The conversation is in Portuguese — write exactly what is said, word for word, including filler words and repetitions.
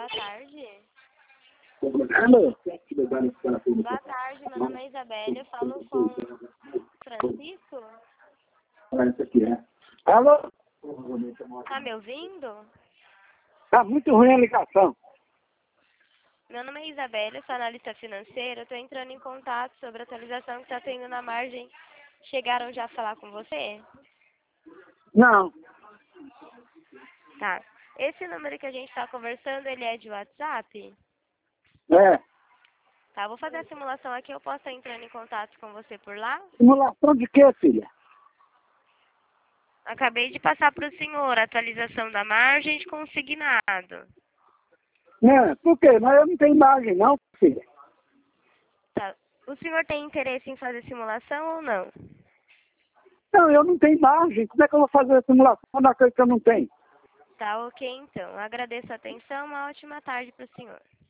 Boa tarde. Alô? Boa tarde, meu nome é Isabelle, eu falo com Francisco. Alô? Tá me ouvindo? Tá muito ruim a ligação. Meu nome é Isabelle, eu sou analista financeira, eu tô entrando em contato sobre a atualização que está tendo na margem. Chegaram já a falar com você? Não. Tá. Esse número que a gente está conversando, ele é de WhatsApp? É. Tá, vou fazer a simulação aqui, eu posso estar entrando em contato com você por lá? Simulação de quê, filha? Acabei de passar para o senhor a atualização da margem de consignado. Não, por quê? Mas eu não tenho imagem, não, filha. Tá. O senhor tem interesse em fazer simulação ou não? Não, eu não tenho imagem. Como é que eu vou fazer a simulação da coisa que eu não tenho? Tá, ok então. Agradeço a atenção, uma ótima tarde para o senhor.